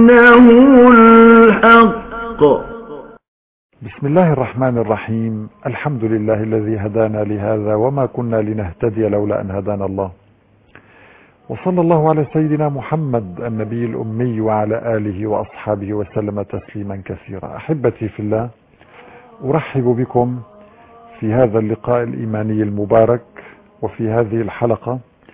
إنه الحق. بسم الله الرحمن الرحيم. الحمد لله الذي هدانا لهذا وما كنا لنهتدي لولا أن هدانا الله، وصلى الله على سيدنا محمد النبي الأمي وعلى آله وأصحابه وسلم تسليما كثيرا. أحبتي في الله، أرحب بكم في هذا اللقاء الإيماني المبارك، وفي هذه الحلقة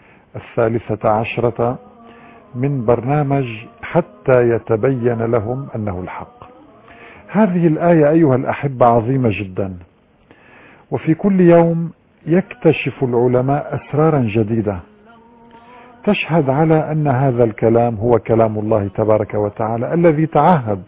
13 من برنامج حتى يتبين لهم أنه الحق. هذه الآية أيها الأحبة عظيمة جدا، وفي كل يوم يكتشف العلماء أسرارا جديدة تشهد على أن هذا الكلام هو كلام الله تبارك وتعالى الذي تعهد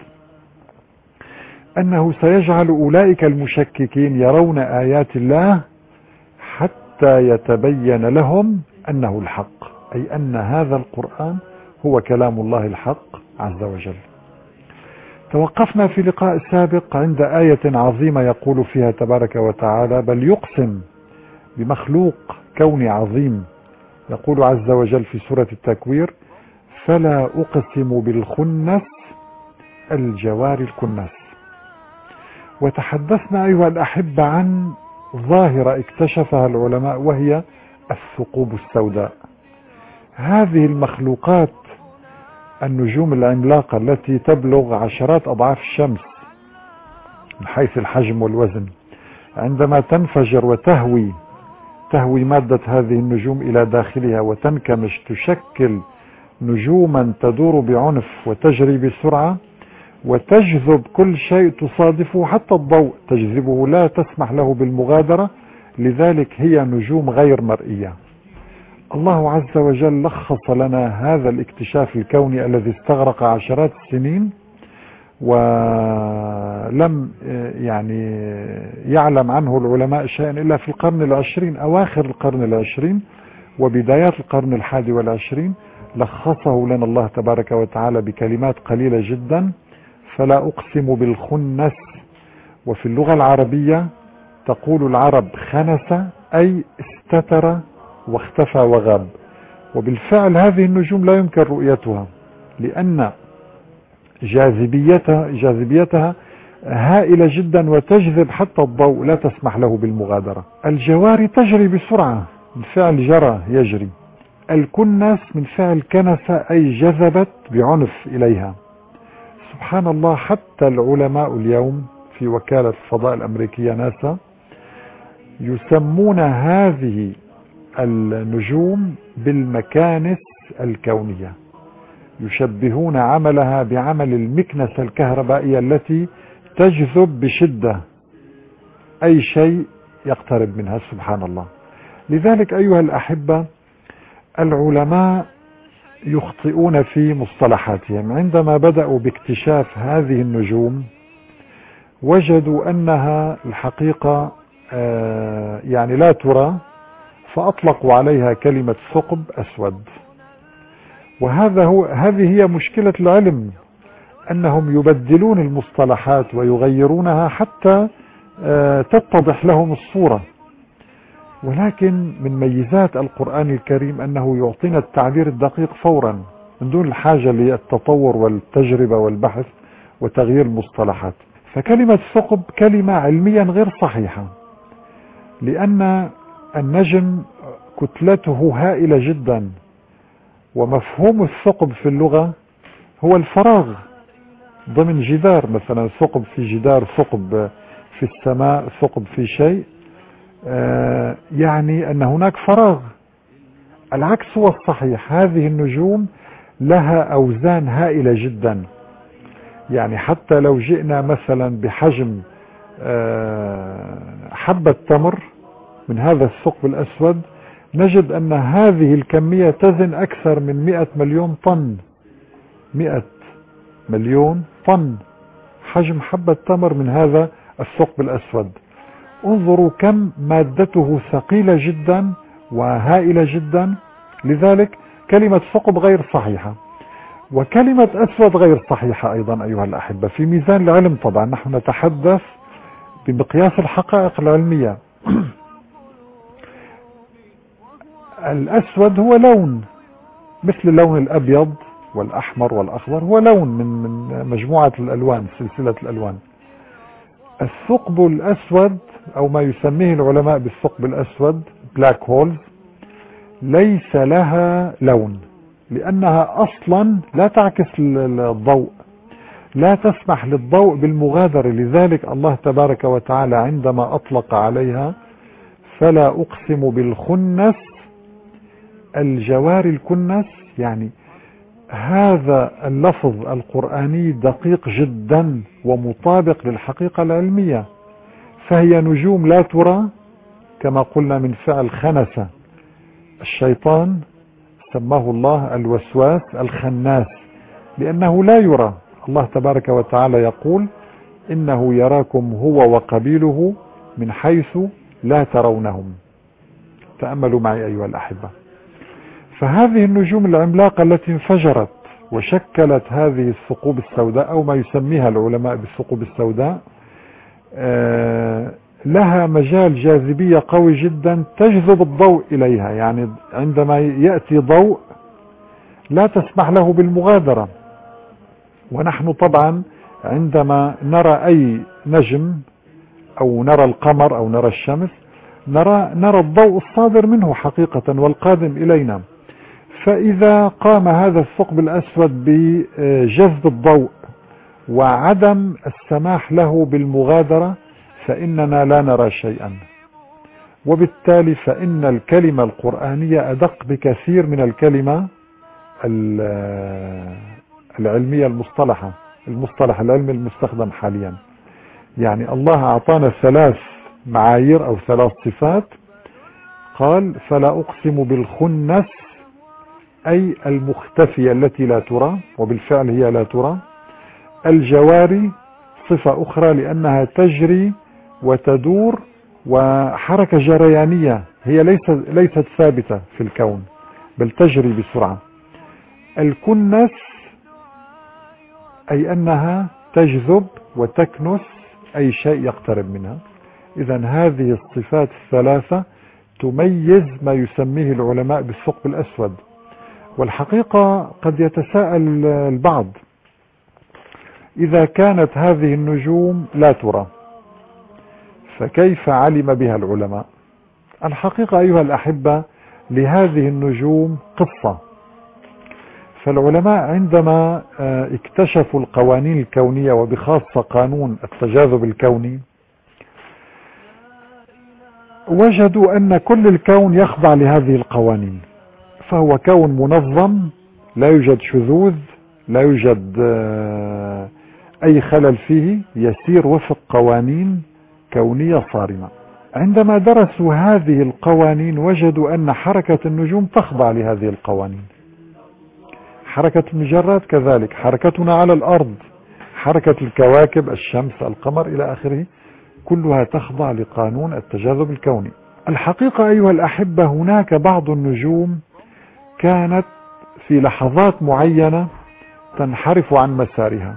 أنه سيجعل أولئك المشككين يرون آيات الله حتى يتبين لهم أنه الحق، أي أن هذا القرآن هو كلام الله الحق عز وجل. توقفنا في لقاء سابق عند آية عظيمة يقول فيها تبارك وتعالى: بل يقسم بمخلوق كوني عظيم. يقول عز وجل في سورة التكوير: فلا أقسم بالخنس الجوار الكنس. وتحدثنا أيها الأحبة عن ظاهرة اكتشفها العلماء، وهي الثقوب السوداء. هذه المخلوقات النجوم العملاقة التي تبلغ عشرات أضعاف الشمس من حيث الحجم والوزن، عندما تنفجر وتهوي مادة هذه النجوم إلى داخلها وتنكمش، تشكل نجوما تدور بعنف وتجري بسرعة وتجذب كل شيء تصادفه، حتى الضوء تجذبه، لا تسمح له بالمغادرة. لذلك هي نجوم غير مرئية. الله عز وجل لخص لنا هذا الاكتشاف الكوني الذي استغرق عشرات السنين، ولم يعلم عنه العلماء شيئا إلا في القرن العشرين، أواخر القرن العشرين وبدايات القرن 21. لخصه لنا الله تبارك وتعالى بكلمات قليلة جدا: فلا أقسم بالخنس. وفي اللغة العربية تقول العرب خنس، أي استتر واختفى وغاب. وبالفعل هذه النجوم لا يمكن رؤيتها، لأن جاذبيتها هائلة جدا وتجذب حتى الضوء، لا تسمح له بالمغادرة. الجواري تجري بسرعة، من فعل جرى يجري. الكنس من فعل كنس، أي جذبت بعنف إليها. سبحان الله، حتى العلماء اليوم في وكالة الفضاء الأمريكية ناسا يسمون هذه النجوم بالمكانس الكونية، يشبهون عملها بعمل المكنسة الكهربائية التي تجذب بشدة أي شيء يقترب منها. سبحان الله. لذلك أيها الأحبة، العلماء يخطئون في مصطلحاتهم. عندما بدأوا باكتشاف هذه النجوم وجدوا أنها الحقيقة لا ترى، فأطلقوا عليها كلمة ثقب أسود. هذه هي مشكلة العلم، أنهم يبدلون المصطلحات ويغيرونها حتى تتضح لهم الصورة. ولكن من ميزات القرآن الكريم أنه يعطينا التعبير الدقيق فورا من دون الحاجة للتطور والتجربة والبحث وتغيير المصطلحات. فكلمة ثقب كلمة علميا غير صحيحة، لأن النجم كتلته هائلة جدا، ومفهوم الثقب في اللغة هو الفراغ ضمن جدار. مثلا ثقب في جدار، ثقب في السماء، ثقب في شيء، يعني أن هناك فراغ. العكس هو الصحيح. هذه النجوم لها أوزان هائلة جدا، يعني حتى لو جئنا مثلا بحجم حبة تمر من هذا الثقب الأسود، نجد أن هذه الكمية تزن أكثر من 100 مليون طن. 100 مليون طن حجم حبة تمر من هذا الثقب الأسود. انظروا كم مادته ثقيلة جدا وهائلة جدا. لذلك كلمة ثقب غير صحيحة، وكلمة أسود غير صحيحة أيضا أيها الأحبة. في ميزان العلم طبعا نحن نتحدث بمقياس الحقائق العلمية. الأسود هو لون مثل اللون الأبيض والأحمر والأخضر هو لون من مجموعة الألوان، سلسلة الألوان. الثقب الأسود أو ما يسميه العلماء بالثقب الأسود بلاك هولز ليس لها لون، لأنها أصلا لا تعكس الضوء، لا تسمح للضوء بالمغادرة. لذلك الله تبارك وتعالى عندما أطلق عليها فلا أقسم بالخنس، الجوار الكنس، يعني هذا اللفظ القرآني دقيق جدا ومطابق للحقيقة العلمية. فهي نجوم لا ترى، كما قلنا من فعل خنس الشيطان، سماه الله الوسواس الخناس، لأنه لا يرى. الله تبارك وتعالى يقول إنه يراكم هو وقبيله من حيث لا ترونهم. تأملوا معي أيها الأحبة. فهذه النجوم العملاقة التي انفجرت وشكلت هذه الثقوب السوداء أو ما يسميها العلماء بالثقوب السوداء لها مجال جاذبية قوي جدا تجذب الضوء إليها. يعني عندما يأتي ضوء لا تسمح له بالمغادرة. ونحن طبعا عندما نرى أي نجم أو نرى القمر أو نرى الشمس نرى الضوء الصادر منه حقيقة والقادم إلينا. فإذا قام هذا الثقب الأسود بجذب الضوء وعدم السماح له بالمغادرة فإننا لا نرى شيئا. وبالتالي فإن الكلمة القرآنية أدق بكثير من الكلمة العلمية المصطلح العلمي المستخدم حاليا. يعني الله أعطانا 3 معايير أو 3 صفات. قال فلا أقسم بالخنس أي المختفية التي لا ترى، وبالفعل هي لا ترى. الجواري صفة أخرى لأنها تجري وتدور وحركة جريانية، هي ليست ثابتة في الكون بل تجري بسرعة. الكنس أي أنها تجذب وتكنس أي شيء يقترب منها. إذا هذه الصفات ال3 تميز ما يسميه العلماء بالثقب الأسود. والحقيقة قد يتساءل البعض إذا كانت هذه النجوم لا ترى فكيف علم بها العلماء؟ الحقيقة أيها الأحبة لهذه النجوم قصة. فالعلماء عندما اكتشفوا القوانين الكونية وبخاصة قانون التجاذب الكوني وجدوا أن كل الكون يخضع لهذه القوانين. فهو كون منظم، لا يوجد شذوذ، لا يوجد أي خلل فيه، يسير وفق قوانين كونية صارمة. عندما درسوا هذه القوانين وجدوا أن حركة النجوم تخضع لهذه القوانين، حركة المجرات كذلك، حركتنا على الأرض، حركة الكواكب، الشمس، القمر إلى آخره، كلها تخضع لقانون التجاذب الكوني. الحقيقة أيها الأحبة هناك بعض النجوم كانت في لحظات معينة تنحرف عن مسارها،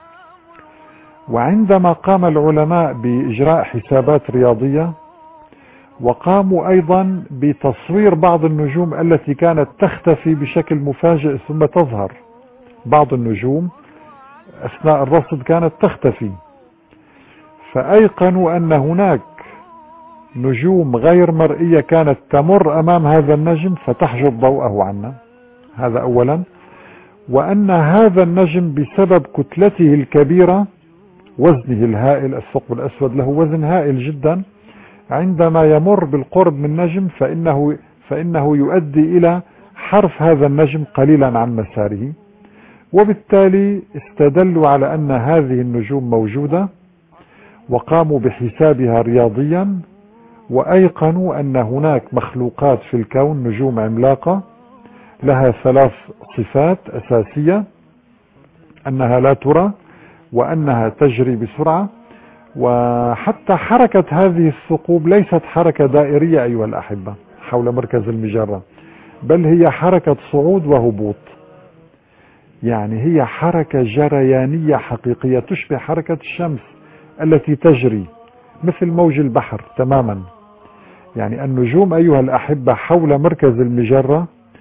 وعندما قام العلماء بإجراء حسابات رياضية وقاموا أيضا بتصوير بعض النجوم التي كانت تختفي بشكل مفاجئ ثم تظهر. بعض النجوم أثناء الرصد كانت تختفي، فأيقنوا أن هناك نجوم غير مرئية كانت تمر أمام هذا النجم فتحجب ضوءه عنا. هذا أولا. وأن هذا النجم بسبب كتلته الكبيرة، وزنه الهائل، الثقب الأسود له وزن هائل جدا، عندما يمر بالقرب من نجم فإنه يؤدي إلى حرف هذا النجم قليلا عن مساره. وبالتالي استدلوا على أن هذه النجوم موجودة وقاموا بحسابها رياضيا، وأيقنوا أن هناك مخلوقات في الكون، نجوم عملاقة لها 3 صفات أساسية: أنها لا ترى، وأنها تجري بسرعة، وحتى حركة هذه الثقوب ليست حركة دائرية أيها الأحبة حول مركز المجرة، بل هي حركة صعود وهبوط. يعني هي حركة جريانية حقيقية تشبه حركة الشمس التي تجري مثل موج البحر تماما. يعني النجوم أيها الأحبة حول مركز المجرة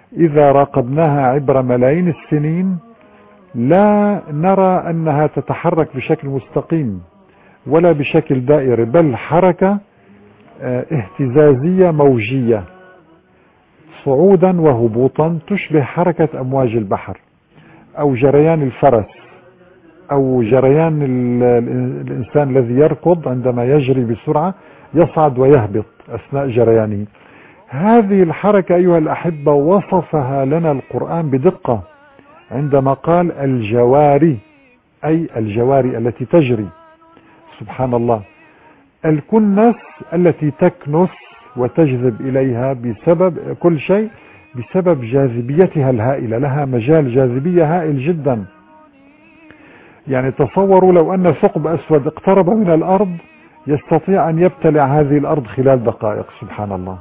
إذا راقبناها عبر ملايين السنين لا نرى أنها تتحرك بشكل مستقيم ولا بشكل دائري، بل حركة اهتزازية موجية صعودا وهبوطا تشبه حركة أمواج البحر أو جريان الفرس أو جريان الإنسان الذي يركض عندما يجري بسرعة يصعد ويهبط أثناء جريانه. هذه الحركة أيها الأحبة وصفها لنا القرآن بدقة عندما قال الجواري، أي الجواري التي تجري. سبحان الله، الكنس التي تكنس وتجذب إليها بسبب كل شيء، بسبب جاذبيتها الهائلة، لها مجال جاذبية هائل جدا. يعني تصوروا لو أن ثقب أسود اقترب من الأرض يستطيع أن يبتلع هذه الأرض خلال دقائق. سبحان الله.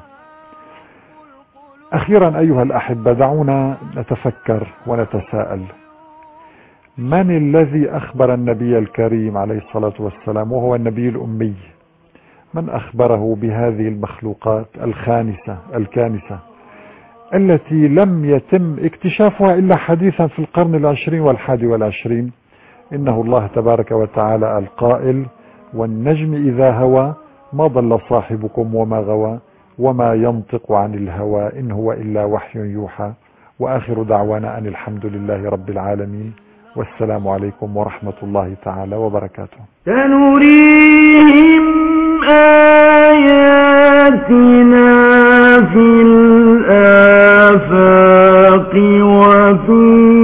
أخيرا أيها الأحبة دعونا نتفكر ونتساءل، من الذي أخبر النبي الكريم عليه الصلاة والسلام وهو النبي الأمي، من أخبره بهذه المخلوقات الكانسة التي لم يتم اكتشافها إلا حديثا في القرن العشرين والحادي والعشرين؟ إنه الله تبارك وتعالى القائل: والنجم إذا هوى ما ضل صاحبكم وما غوى وما ينطق عن الهوى إن هو إلا وحي يوحى. وآخر دعوانا أن الحمد لله رب العالمين، والسلام عليكم ورحمة الله تعالى وبركاته. سنريهم آياتنا في الآفاق وفي